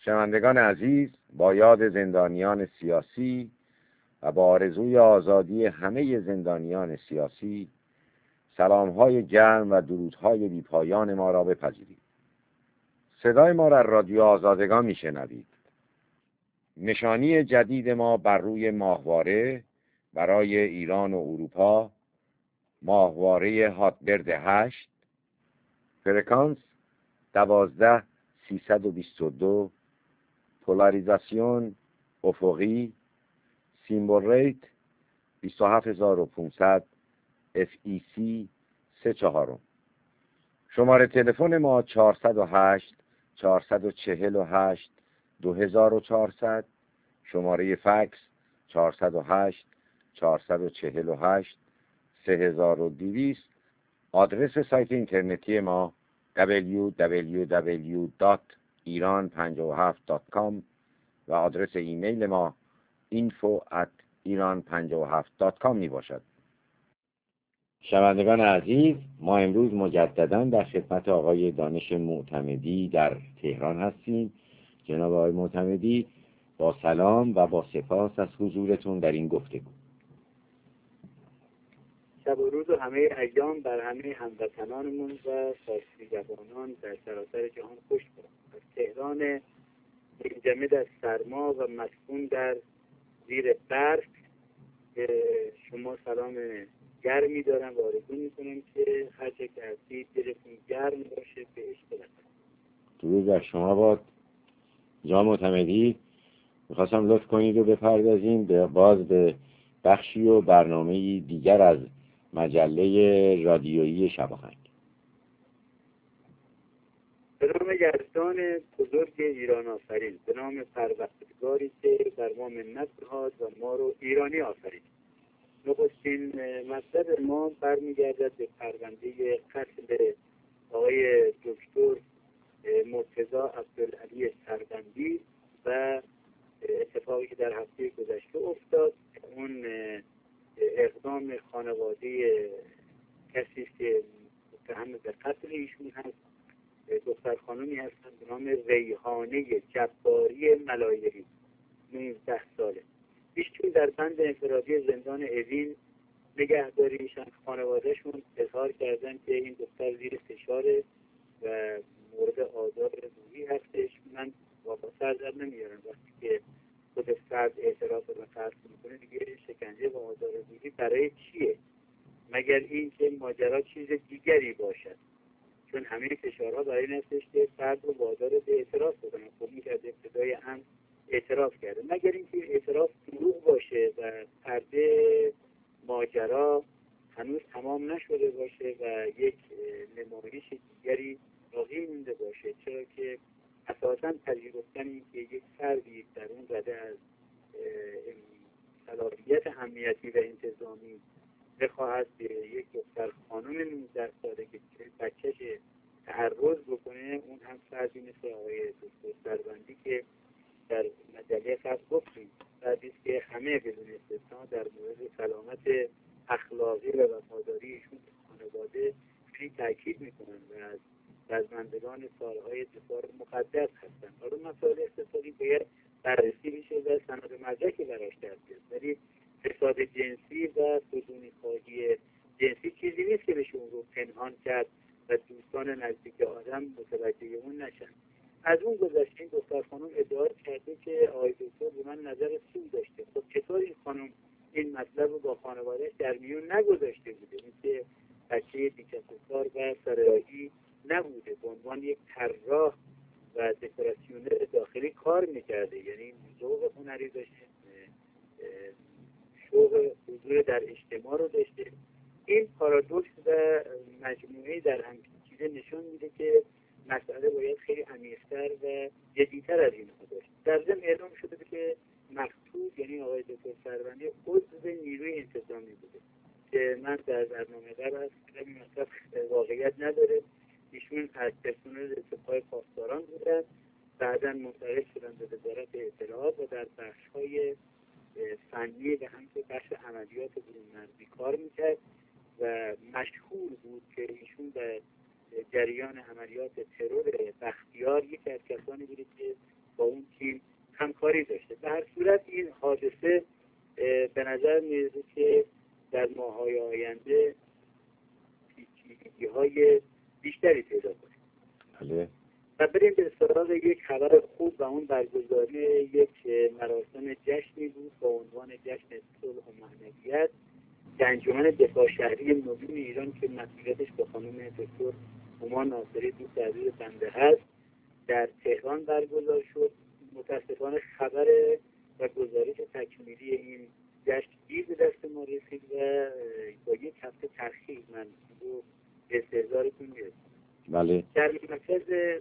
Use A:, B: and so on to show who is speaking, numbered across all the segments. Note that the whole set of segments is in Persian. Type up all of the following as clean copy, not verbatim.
A: شنوندگان عزیز، با یاد زندانیان سیاسی و با آرزوی آزادی همه زندانیان سیاسی، سلام‌های گرم و درودهای بی‌پایان ما را بپذیرید. صدای ما را رادیو آزادگان میشنوید. نشانی جدید ما بر روی ماهواره برای ایران و اروپا، ماهواره هاتبرد 8، فرکانس 12322، پولاریزاسیون افقی، سیمبل ریت 27500، FEC 34. شماره تلفن ما 408 448 2400، شماره فکس 408 448 3200. آدرس سایت اینترنتی ما www.iran57.com و آدرس ایمیل ما info@iran57.com می باشد. شنوندگان عزیز، ما امروز مجددا در خدمت آقای دانش معتمدی در تهران هستیم. جناب آقای معتمدی، با سلام و با سپاس از حضورتون در این گفتگو.
B: شب و روز و همه ایام بر همه هموطنانمون و فارسی زبانان در سراسر جهان خوش باد. از تهران منجمد از سرما و مسکون در زیر برف شما سلام گرمی دارم و آرزو میکنم که هر چه که هستید دلتون گرم باشه به عشق برسید.
A: درود بر شما باد. جناب معتمدی، میخواستم لطف کنید و بپردازیم به بخشی و برنامه دیگر از مجله رادیویی شباهنگ.
B: به نام یزدان بزرگ ایران آفرین، به نام پروردگاری که بر ما منت نهاد و ما رو ایرانی آفرید. نخستین مطلب ما برمیگردد به پرونده قتل آقای دکتر مرتضی عبدالعلی سربندی و اتفاقی که در هفته گذشته افتاد. اون اقدام خانواده کسی که متهم به قتل ایشون هست، دختر خانمی هستن به نام ریحانه جباری ملایری، 19 ساله. ایشون در بند انفرادی زندان اوین نگهداریشن. خانوادهشون اظهار کردن که این دختر زیر فشاره و مورد آزار روحی هستش. من واقعا سر در نمیارم وقتی که خود فرد اعتراف به قتل میکنه، دیگه شکنجه و آزار روحی برای چیه؟ مگر این که ماجرا چیز دیگری باشد؟ چون همه فشارها برای این هستش که فرد رو وادار به اعتراف بکنن. خب این که از ابتدای هم اعتراف کرده، مگر اینکه اعتراف دروغ باشه و پرده ماجرا هنوز تمام نشده باشه و یک نمایش دیگری باقی مونده باشه. چرا که اساساً پذیرفتن این که یک فردی در اون رده از صلاحیت امنیتی و انتظامی بخواهد به یک دختر خانم 19 ساله که بچهش تعرض بکنه، اون هم فردی مثل آقای دکتر سربندی که در مجله قبل گفتیم فردی است که همه بدون استثنا در مورد سلامت اخلاقی و وفاداری ایشون به خانواده خیلی تاکید میکنن و از رزمندگان سالهای دفاع مقدس هستن. حالا مسائل اقتصادی باید بررسی بشه و سند مدرکی براش دست بیاد، ولی فساد جنسی و فزونی‌خواهی جنسی چیزی نیست که بشه اون رو پنهان کرد و دوستان نزدیک آدم متوجه اون نشن. از اون گذشته این دختر خانم ادعا کرده که آقای دکتر به من نظر سوء داشته. خب چطور این خانم این مطلب رو با خانواده‌اش در میون نگذاشته بوده؟ این که بچه بی‌کس‌وکار و سرایی نبوده، به عنوان یک طراح و دکوراسیونر داخلی کار میکرده، یعنی ذوق هنری داشته، شوق حضور در اجتماع رو داشته. این پارادوکس و مجموعه در هم چیزه نشون میده که مسئله باید خیلی عمیق‌تر و جدی‌تر از این داشت. در ضمن اعلام شده که مقتول یعنی آقای دکتر سربندی عضو نیروی انتظامی بوده که من در برنامه قبل این مطلب واقعیت نداره. ایشون از پرسنل سپاه پاسداران بودن، بعدا منتقل شدن به وزارت اطلاعات و در بخش‌های فنی و همچنین بخش عملیات برون مرزی کار میکرد و مشهور بود که ایشون در جریان عملیات ترور بختیار یکی از کسانی بوده که با اون تیم همکاری داشته. به هر صورت این حادثه به نظر میرسه که در ماه‌های آینده پیچیدگی‌های بیشتری پیدا کنه.
A: بله.
B: و بریم به سراغ یک خبر خوب و اون برگزاری یک مراسم جشنی بود با عنوان جشن صلح و معنویت که انجمن دفاع شهری نوین ایران که مسئولیتش به خانم دکتر هما ناصری دوست عزیز بنده هست در تهران برگزار شد. متاسفانه خبر و گزارش تکمیلی این جشن دیر به دست ما رسید و با یک هفته تأخیر من رو به استحضارتون میرسم.
A: بله.
B: در مرکز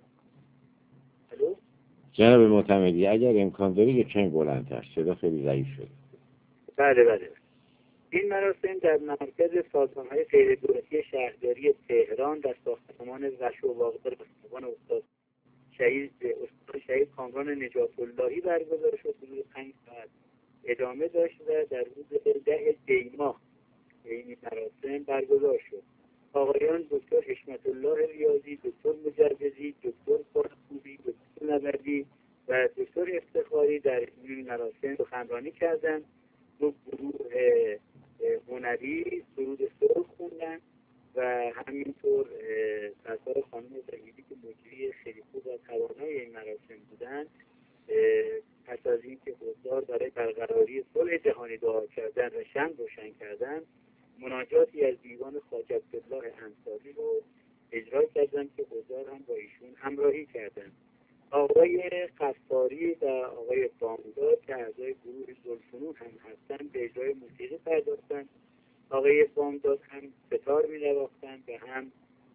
A: جناب معتمدی اگر امکان داری یک کمی بلندتر، صدا خیلی ضعیف شد.
B: بله. این مراسم در مرکز سازمان‌های غیردولتی شهرداری تهران در ساختمان وش و واقع بستوان استاد شهید کامران نجات اللهی برگزار شد. حدود 5 ساعت ادامه داشت و در روز 10 دی ماه این مراسم برگزار شد. آقایان دکتر حشمت الله ریاضی، دکتر مجوزی، دکتر فرخوبی، دکتر نبردی و دکتر افتخاری در این مراسم سخنرانی کردند. دو گروه هنری سرود صلح خوندن و همینطور سرکار خانم زهیدی که مجری خیلی خوب و توانای این مراسم بودن پس از اینکه حضار برای برقراری صلح جهانی دعا کردن و شمع روشن کردن مناجاتی از دیوان خواجه عبدالله انصاری رو اجرا کردن که حضار هم با ایشون همراهی کردن. آقای قفاری و آقای بامداد که اعضای گروه ذوالفنون هم هستند به اجرای موسیقی پرداختند. آقای بامداد هم ستار می‌نواختند و هم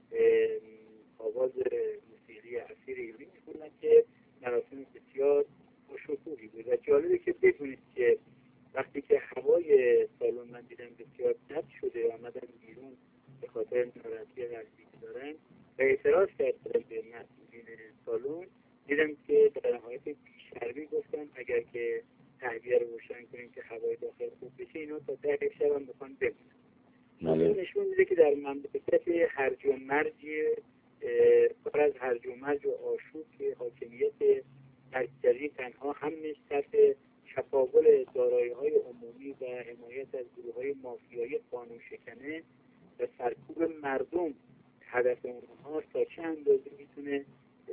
B: آواز موسیقی اصیل ایرانی می‌خوندند که مراسم بسیار شکوهی بود و جالبه که بدونید که وقتی که هوای سالن من دیدم بسیار بد شده و آمدم بیرون به خاطر ناراحتی قلبی که دارم و اعتراض کردم به مسئولین سالن، دیدم که در نهایت بی‌شرمی گفتم اگر که تهویه رو روشن کنیم که هوای داخل خوب بشه اینا تا 10 شب هم بخوان بمونن. نشون میده که در مملکت هرج و مرج پر از هرج و مرج و آشوب که حاکمیت مرکزی تنها همش تحت چپاول دارایی‌های عمومی و حمایت از گروه‌های مافیایی قانون شکنه و سرکوب مردم هدف اونها تا چه اندازه میتونه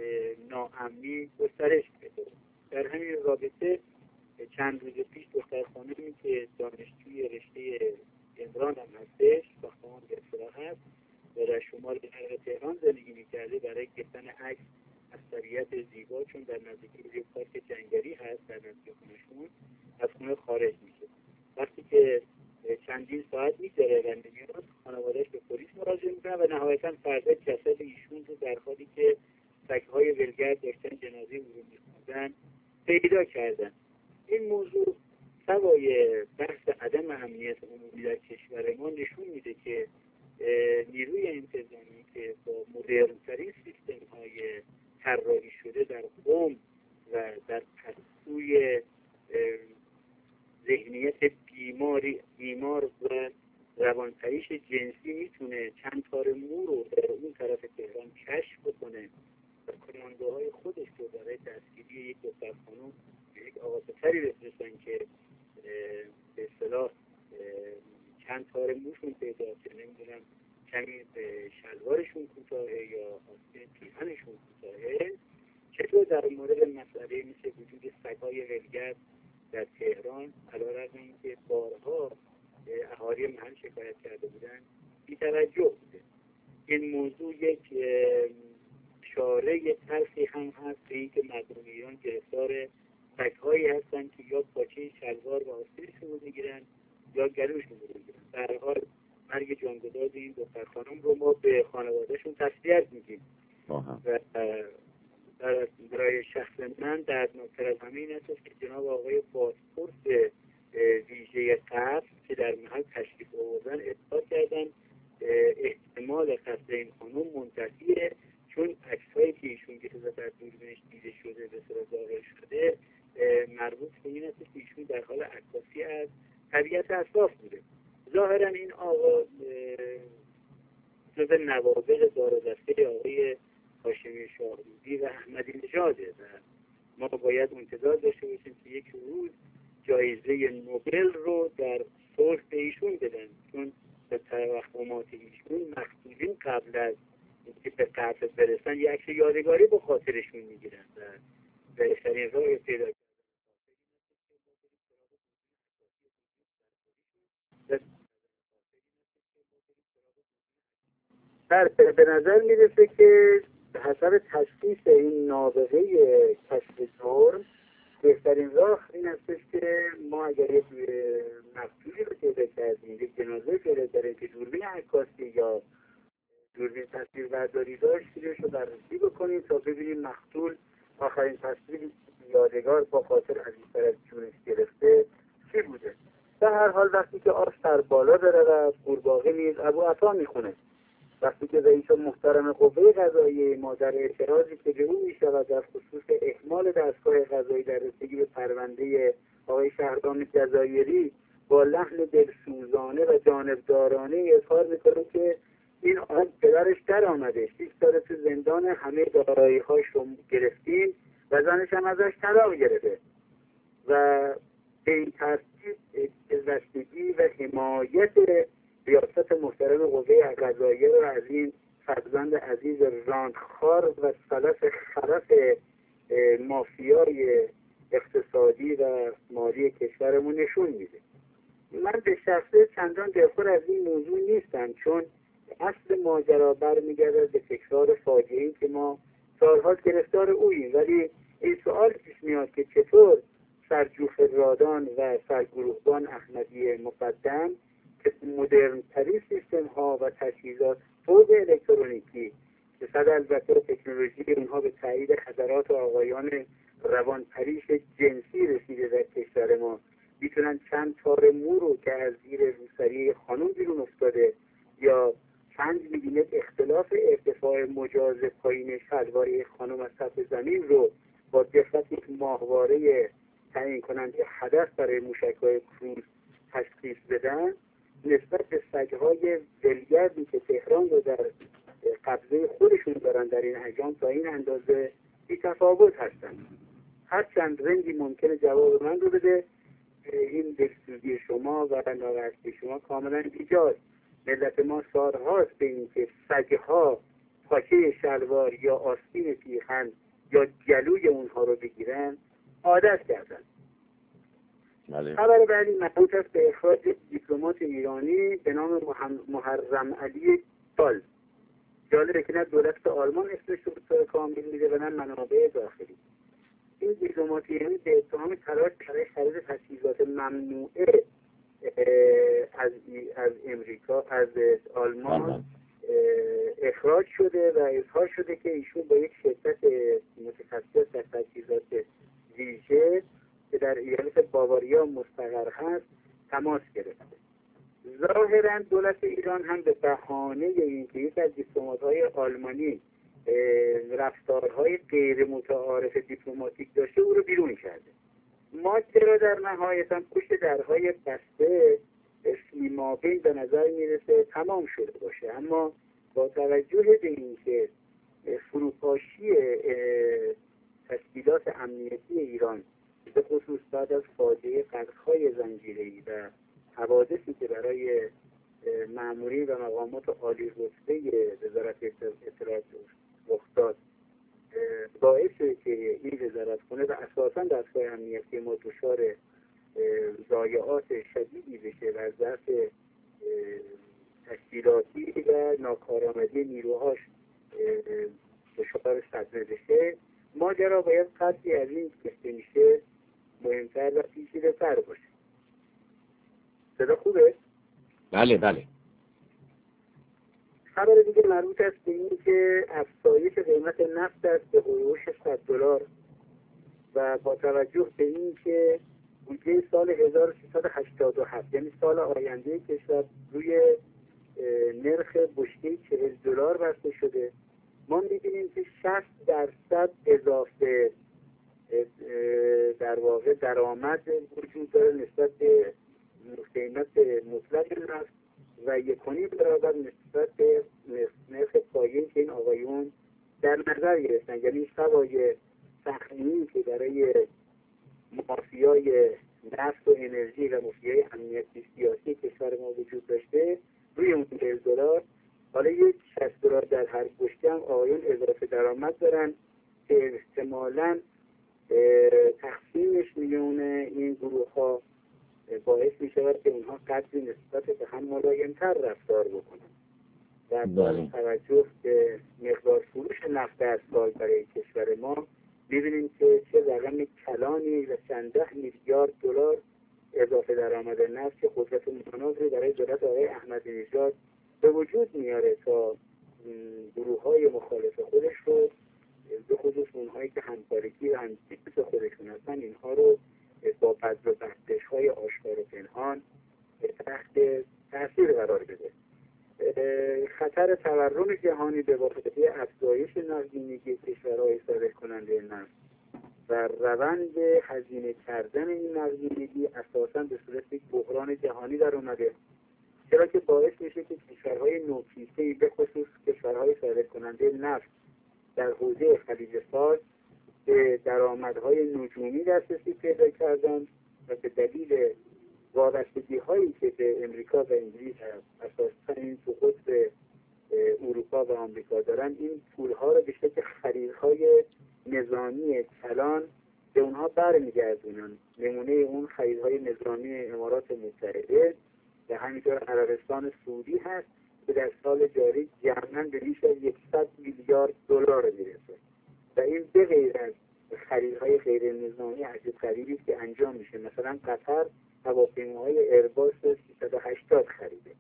B: ناامنی گسترش پیدا. در همین رابطه چند روز پیش دختر خانمی که دانشجوی رشته عمران هم هستش ساختمان اصلاح هست و در شمال شرق تهران زندگی میکرده برای گرفتن عکس از طبیعت زیبا چون در نزدیکی یک پارک جنگلی هست در نزدیک خونه‌شون از خونه خارج میشه. وقتی که چندین ساعت میگذره و نمیاد خانواده‌اش به پلیس مراجعه میکنن و نهایتا فردا جسد ایشون رو در حالی که سگ‌های ولگرد داشتن جنازه او رو می‌خوردن پیدا کردن. این موضوع سوای بحث عدم امنیت عمومی در کشور ما نشون میده که نیروی انتظامی که با مدرن‌ترین سیستم‌های طراحی شده در قم و در پستوی ذهنیت بیمار و روانپریش جنسی میتونه چند تار مو رو در اون طرف تهران کشف بکنه و کماندوهای خودش رو برای دستگیری یک دختر خانم یک آقا پسری بفرستن که به اصطلاح چند تار موشون پیدا که نمیدونم کمی شلوارشون کوتاهه یا آستین پیرهنشون کوتاهه. چطور در مورد مسئله مثل وجود سگ‌های ولگرد در تهران علیرغم اینکه بارها اهالی محل شکایت کرده بودن بی‌توجه بوده. این موضوع یک اشاره تلخی هم هست به اینکه مردم ایران گرفتار سگ‌هایی هستند که یا پاچه شلوار و آستینشون رو میگیرن یا گلوشون رو میگیرن. در حال مرگ جانگداز این دختر خانم رو ما به خانوادهشون تسلیت میگیم و برای شخص من دردناکتر از همه این است که جناب آقای پاسپورت ویژه قصد که در محل تشریف آوردن اثبات کردن احتمال قتل این خانم منتفیه چون عکس‌هایی که ایشون گرفته در دوربینش دیده شده به صورت ظاهر شده مربوط به این است که ایشون در حال عکاسی از طبیعت اطراف بوده. ظاهرا این آقا جزء نوابغ دار و دسته آقای هاشمی شاهروزی و احمدی نژاده و ما باید انتظار داشته باشیم که یک روز جایزه نوبل رو در صلح به ایشون بدن، چون به توهمات ایشون مقتولین قبل از اینکه به قتل برسن یک عکس یادگاری به خاطرشون میگیرن و بهترین راه پیدا به نظر میرسه که حسب تشخیص این نابغه کشف جرم بهترین راه این هستش که ما اگر یک مقتولی رو پیدا کردیم، یک جنازه پیدا کردیم که دوربین عکاسی یا دوربین تصویربرداری داشت، رو بررسی بکنیم تا ببینیم مقتول آخرین تصویر یادگار با خاطر عزیزتر از جونش گرفته چی بوده. در هر حال وقتی که آش در بالا بره و قورباغه نیز ابو عطا میخونه، وقتی که رئیس محترم قوه قضاییه ما در اعتراضی که به او میشود در خصوص اهمال دستگاه قضایی در رسیدگی به پرونده آقای شهردام جزایری با لحن دلسوزانه و جانبدارانه اظهار میکنه که این پدرش در آمده 6 سال تو زندان، همه دارایی‌هاش رو گرفتیم و زنش هم ازش طلاق گرفته و به این ترتیب دلبستگی و حمایت ریاست محترم قوه قضاییه رو از این فرزند عزیز راندخوار و خرف مافیای اقتصادی و مالی کشورمون نشون میده. من به شخصه چندان دلخور از این موضوع نیستم، چون اصل ماجرا برمیگرده به تکرار فاجعه‌ای که ما سالها گرفتار اوییم، ولی این سوال پیش میاد که چطور سرجوخ رادان و سرگروهبان احمدی مقدم که مدرن ترین سیستم ها و تجهیزات فوق الکترونیکی که صد البته تکنولوژی اونها به تایید حضرات و آقایان روانپریش جنسی رسیده در کشور ما، میتونن چند تار مو رو که از زیر روسری خانم بیرون افتاده یا چند میلیمتر اختلاف ارتفاع مجاز پایین شلوار خانم از سطح زمین رو با دقت یک ماهواره تعیین کننده هدف برای موشک‌های کروز تشخیص بدن، نسبت به سگ‌های ولگردی که تهران رو در قبضه خودشون دارن در این حجم تا این اندازه بی‌تفاوت هستن. هرچند رنگی ممکنه جواب من رو بده، این دلسوزی شما و ناراحتی شما کاملا ایجاد. ملت ما سالهاست به این که سگ‌ها پاچه شلوار یا آستین پیرهن یا گلوی اونها رو بگیرن عادت کردن. خبر بعدی مربوط است به اخراج دیپلمات ایرانی به نام محرم علی دال. جالبه که نه دولت آلمان اسمش رو به طور کامل میده و نه منابع داخلی. این دیپلمات ایرانی به اتهام تلاش برای خرید تجهیزات ممنوعه از امریکا از آلمان اخراج شده و اظهار شده که ایشون با یک شرکت متخصص در تجهیزات ویژه که در ایالت باواریا مستقر هست تماس گرفته. ظاهرا دولت ایران هم به بهانه اینکه یک از دیپلمات‌های آلمانی رفتارهای غیر متعارف دیپلماتیک داشته او رو بیرون کرده. ماجرا در نهایت هم پشت درهای بسته سیمابین به نظر میرسه تمام شده باشه، اما با توجه به اینکه فروپاشی تشکیلات امنیتی ایران به خصوص بعد از فاجعه قتل‌های زنجیره‌ای و حوادثی که برای مامورین و مقامات عالی رتبه وزارت اطلاعات رخ داد باعث شده که این وزارتخانه و اساساً دستگاه امنیتی ما دچار ضایعات شدیدی بشه و از ضعف تشکیلاتی و ناکارآمدی نیروهاش دچار صدمه بشه. ماجرا باید قدری از این که میشه مهمتر و پیچیده‌تر باشه. صدا خوبه؟
A: بله بله.
B: خبر دیگه مربوط است به این که افزایش قیمت نفت است به حدود $600 و با توجه به این که بودجه سال 1387 یعنی سال آینده کشور روی نرخ بشکه $40 بسته شده، ما می‌بینیم که 60% اضافه در واقع درآمد وجود داره نسبت به قیمت مطلق نفت و 1.5 برابر نسبت به نرخ پایه‌ای که این آقایون در نظر گرفتن، یعنی سوای سهمی که برای مافیای نفت و انرژی و مافیای امنیتی سیاسی کشور ما وجود داشته، روی اون $1 حالا یک $60 در هر گوشه هم آقایون اضافه درآمد دارن که احتمالاً تقسیمش میون این گروه ها باعث می شود که اونها قدری نسبت به هم ملایم‌تر رفتار بکنن و با توجه به مقدار فروش نفت از سال برای کشور ما می‌بینیم که چه رقم کلانی و چند ده میلیارد دلار اضافه درآمد نفت که قدرت مناظری برای دولت آقای احمدی نژاد به وجود میاره تا گروه‌های مخالف خودش رو، به خصوص اونهایی که همکارگی و همجنس خودشون هستن، اینها رو با بذل و بخشش‌های آشکار و پنهان تحت تاثیر قرار بده. خطر تورم جهانی به واسطه افزایش نقدینگی کشورهای صادر کننده نفت و روند هزینه کردن این نقدینگی اساساً به صورت یک بحران جهانی در اومده، چرا که باعث میشه که کشورهای نوکیسه‌ای به خصوص کشورهای صادر کننده نفت در حوزه خلیج فارس به درآمدهای نجومی دسترسی پیدا کردن و به دلیل وابستگی‌هایی که به امریکا و انگلیس اساساً این تو قطب اروپا و آمریکا دارن، این پول‌ها رو به شکل خریدهای نظامی کلان به اونها برمیگردونن. نمونه اون خریدهای نظامی امارات متحده و همینطور عربستان سعودی هست که در سال جاری جمعاً به بیش از $100 میلیارد میرسه و این به غیر از خریدهای غیر نظامی عجیب غریبی که انجام میشه. مثلا قطر هواپیماهای ایرباس 380 خریده،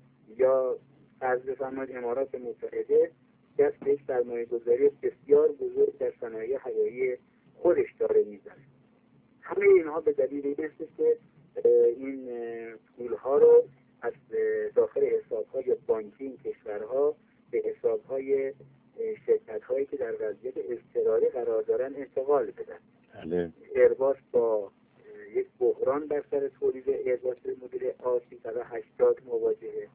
B: یا فرض بفرمایید امارات متحده دست به یک سرمایه‌گذاری بسیار بزرگ در صنایع هوایی خودش داره میزنه. همه اینها به دلیل این است که این پولها رو از داخل حساب‌های بانکی این کشورها به حساب‌های شرکت‌هایی که در وضعیت اضطراری قرار دارن انتقال بدن.
A: بله.
B: ایرباس با یک بحران بر سر تولید ایرباس مدل A380 مواجهه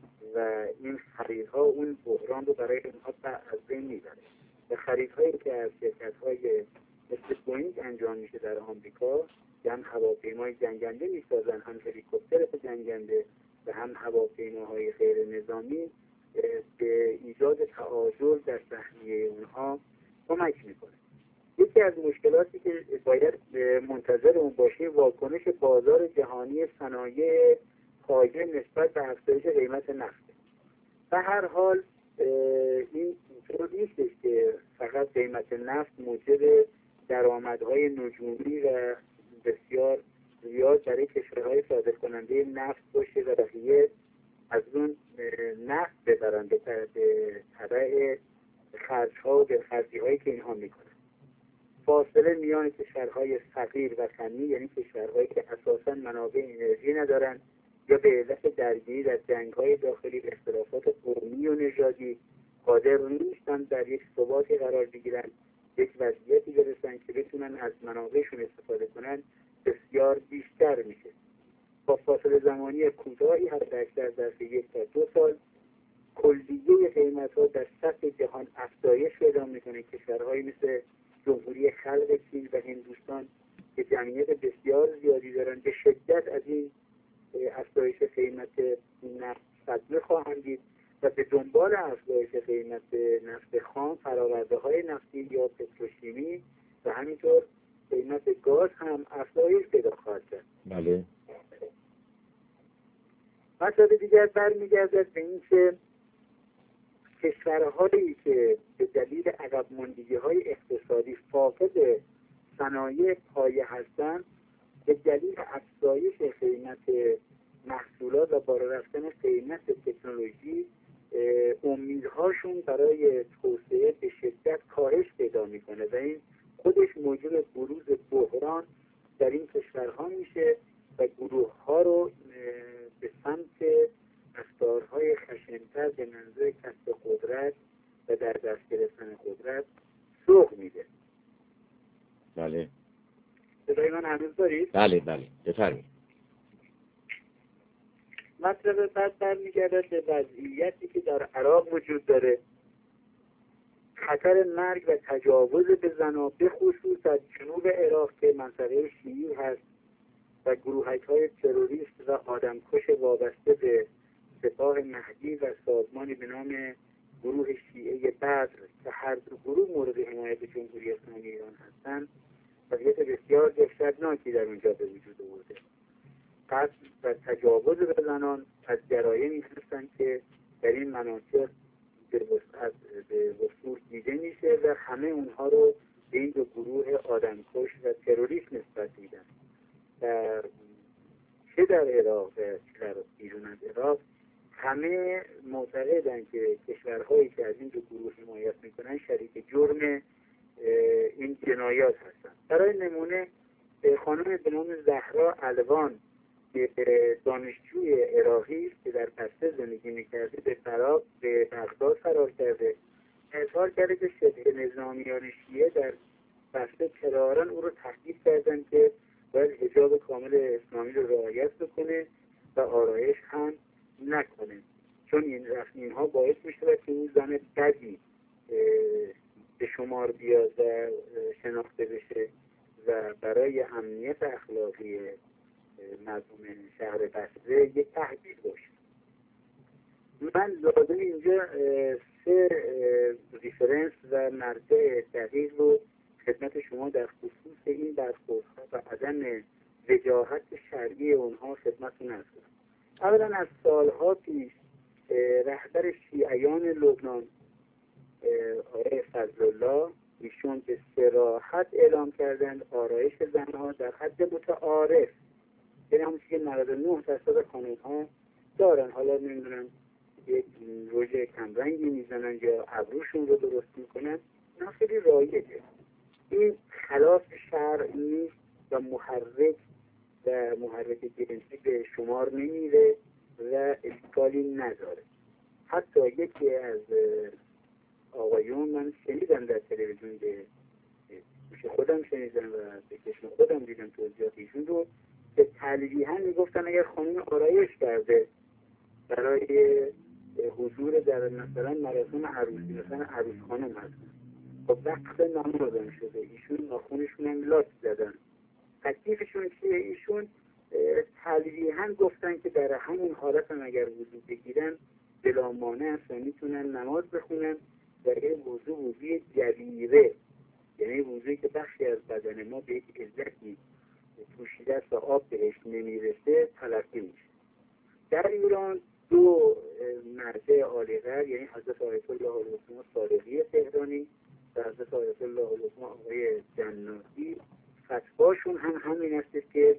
B: و این خریدها اون بحران رو برای اونها از بین میبره و خریدهایی که از شرکت‌های مثل بوئینگ انجام میشه در آمریکا که هم هواپیمای جنگنده میسازن، هم هلیکوپتر جنگنده و هم هواپیماهای غیر نظامی، به ایجاد تعادل در سهمیه اونها کمک میکنه. یکی از مشکلاتی که باید منتظر اون باشیم واکنش بازار جهانی صنایع پایه نسبت به افزایش قیمت نفت. به هر حال این طور نیستش که فقط قیمت نفت موجب درآمدهای نجومی و بسیار زیاد برای کشورهای صادر کننده نفت باشه و بقیه از اون نفت ببرن به تبع خرج‌ها و دلخرجی‌هایی که اینها میکنن. فاصله میان کشورهای فقیر و غنی، یعنی کشورهایی که اساساً منابع انرژی ندارن یا به علت درگیری در جنگ‌های داخلی و اختلافات قومی و نژادی قادر نیستن در یک ثباتی قرار بگیرن، یک وضعیتی برسن که بتونن از منابعشون استفاده کنن، بسیار بیشتر میشه. با فاصله زمانی کوتاهی حداکثر ظرف 1 تا 2 سال کلیه قیمت‌ها در سطح جهان افزایش پیدا میکنه. کشورهایی مثل جمهوری خلق چین و هندوستان که جمعیت بسیار زیادی دارن به شدت از این افزایش قیمت نفت صدمه خواهند دید و به دنبال افزایش قیمت نفت خام فرآورده‌های نفتی یا پتروشیمی و همینطور قیمت گاز هم افزایش پیدا خواهد کرد.
A: بله.
B: مسئله دیگر برمیگردد به این که کشورهایی که به دلیل عقب ماندگی‌های اقتصادی فاقد صنایع پایه هستند، به دلیل افزایش قیمت محصولات و بالا رفتن قیمت تکنولوژی امیدهاشون برای توسعه به شدت کاهش پیدا میکنه و این خودش موجب بروز بحران در این کشورها میشه و گروه ها رو به سمت رفتارهای خشن‌تر به منظور کسب قدرت و در دست گرفتن قدرت سوق میده.
A: بله.
B: صدای من هنوز دارید؟
A: بله بله بفرمایید.
B: مطلب بعد برمیگردد به وضعیتی که در عراق وجود داره. خطر مرگ و تجاوز به زنان به خصوص از جنوب عراق که منطقه شیعی هست و گروهک‌های تروریست و آدمکش وابسته به سپاه مهدی و سازمانی به نام گروه شیعه بدر که هر دو گروه مورد حمایت جمهوری اسلامی ایران هستند، وضعیت بسیار دهشتناکی در اونجا به وجود آورده. قتل و تجاوز به زنان از جرایمی هستند که در این مناطق به وفور دیده میشه و همه اونها رو به این دو گروه آدمکش و تروریست نسبت میدن. و چه در عراق و چه در بیرون از عراق همه معتقدن که کشورهایی که از این دو گروه حمایت میکنن شریک جرم این جنایات هستن. برای نمونه خانم به نام زهرا الوان که دانشجوی عراقی است که در بسته زندگی میکرده به بغداد فرار کرده، اظهار کرده که شبه نظامیان شیعه در بسته کرارن او رو تهدید کردن که باید حجاب کامل اسلامی رو رعایت بکنه و آرایش هم نکنه، چون اینها باعث میشه که اون زن بدی به شمار بیاد و شناخته بشه و برای امنیت اخلاقی مردم شهر بصره یک تهدید باشه. من لازم اینجا 3 ریفرنس و مرجع دقیق رو خدمت شما در خصوص این برخوردها و عدم وجاهت شرعی اونها خدمتتون عرض کنم. اولا از سالها پیش رهبر شیعیان لبنان آقای فضل الله ایشون به صراحت اعلام کردند آرایش زنها در حد متعارف، یعنی همون که 99% خانم‌ها دارن، حالا نمیدونم یک روژ کمرنگی میزنن یا ابروشون رو درست میکنن، نه خیلی رایجه. این خلاف شرع نیست و محرک جنسی به شمار نمیره و اشکالی نداره. حتی یکی از آقایون من شنیدم در تلویزیون، به گوش خودم شنیدم و به چشم خودم دیدم توضیحات ایشون رو، که تلویحا میگفتن اگر خانم آرایش کرده برای حضور در مثلا مراسم عروسی، مثلا عروس خانم هستن، خب وقت نمازم شده، ایشون ناخونشون هم لاس زدن، تکلیفشون چیه؟ ایشون تلویحا گفتن که در همون حالت هم اگر وضو بگیرن بلا مانع است و میتونن نماز بخونن و این وضوی جبیره، یعنی وضویی که بخشی از بدن ما به یک عزتی پوشیده است و آب بهش نمیرسه تلقی میشه. در ایران 2 مرجع عالی‌قدر، یعنی حضرت آیت الله العظما صادقی تهرانی و حضرت آیت الله العظما آقای جناتی، فتواشون هم همین است که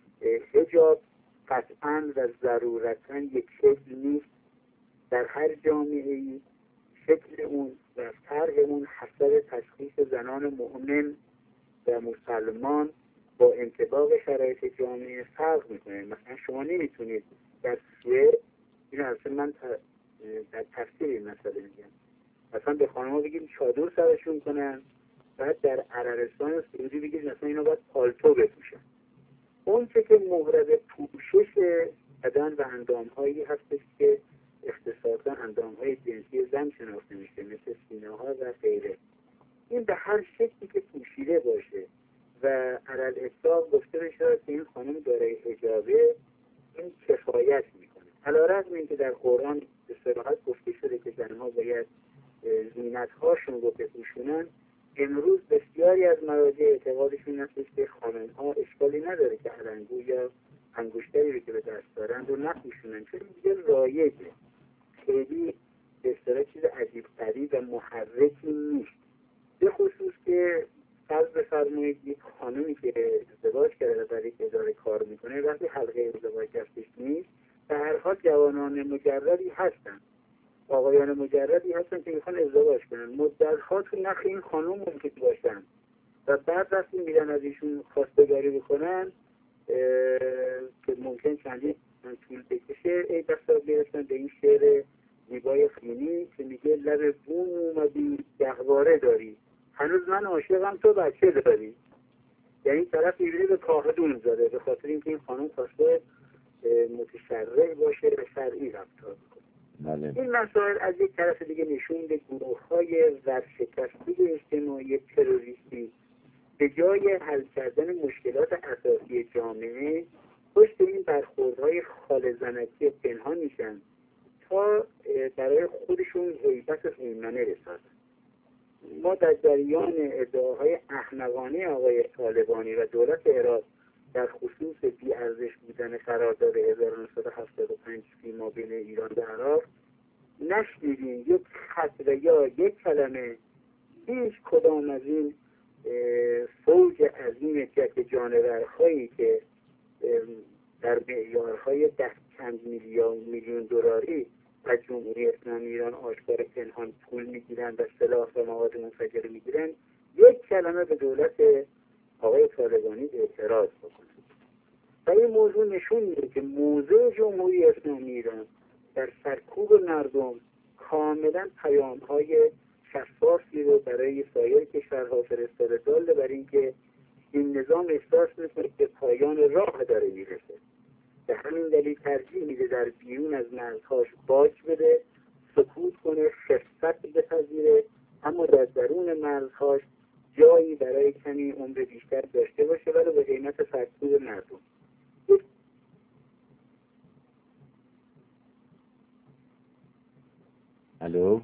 B: حجاب قطعاً و ضرورتاً یک شکل نیست. در هر جامعه‌ای شکل اون و طرح اون حسب تشخیص زنان مؤمن و مسلمان با انطباق شرایط جامعه فرق میکنه. مثلا شما نمیتونید در سوئد، این اصلا من در تفسیر این مسئله میگم، مثلا به خانم‌ها بگید چادر سرشون کنن، بعد در عربستان و سعودی بگید مثلا اینا باید پالتو بپوشن. اون که مورد پوشش بدن و اندام‌هایی هستش که اختصاصا اندام‌های جنسی زن شناخته میشه، مثل سینه‌ها و غیره. این به هر شکلی که پوشیده باشه و علل اطلاق گفته بشه که این خانم دارای حجابه، این کفایت میکنه. علی‌رغم اینکه در قرآن به صراحت گفته شده که زنها باید زینت‌هاشون رو بپوشونن، امروز بسیاری از مراجع اعتقادشون هست که خانم‌ها اشکالی نداره که علنگو یا انگشتری رو که به دست دارن رو نپوشونن، چون دیگه رایجه، خیلی به اصطلاح چیز عجیب غریب و محرکی نیست. به خصوص که فرض بفرمایید یک خانمی که ازدواج کرده برای که اداره کار میکنه، وقتی حلقه ازدواج دستش نیست، به هر حال جوانان مجردی هستن، آقایان مجردی هستن که میخوان ازدواج کنن، مدت‌ها تو نخ این خانم ممکن باشن و بعد وقتی میرن از ایشون خواستگاری بکنن که ممکن چندین طول بکشه، ای دستا بیرسن به این شعر زیبای خینی که میگه لب بوم اومدی گهواره داری، هنوز من عاشقم تو بچه داری. یعنی طرف میبینه به کاهدون زده به خاطر اینکه این خانم خواسته متشرع باشه و شرعی رفتار بکنه.
A: بله.
B: این مسائل از یک طرف دیگه نشون به گروه‌های ورشکسته اجتماعی تروریستی به جای حل کردن مشکلات اساسی جامعه پشت این برخوردهای خاله‌زنکی پنهان میشن تا برای خودشون هیبت هومنه بسازن. ما در جریان ادعاهای احمقانه آقای طالبانی و دولت عراق در خصوص بی‌ارزش بودن قرارداد 1975 فیما بین ایران و عراق نشنیدیم یک خط و یا یک کلمه هیچ کدام از این فوج عظیم جک جانورهایی که در معیارهای ده چند میلیون دلاری از جمهوری اسلامی ایران آشکار پنهان پول میگیرن و سلاح و مواد منفجره میگیرن یک کلمه به دولت آقای طالبانی اعتراض بکنن. و این موضوع نشون میده که موضع جمهوری اسلامی ایران در سرکوب مردم کاملا پیام‌های شفافی رو برای سایر کشورها فرستاده، داله بر اینکه این نظام احساس میکنه که پایان راه داره میرسه. به همین دلیل ترجیح میده در بیرون از مرزهاش باج بده، سکوت کنه، خفت بپذیره، اما در درون مرزهاش جایی برای کمی عمر بیشتر داشته باشه، ولی به قیمت سرکوب مردم.
A: الو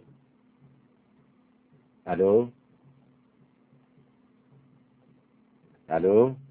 A: الو الو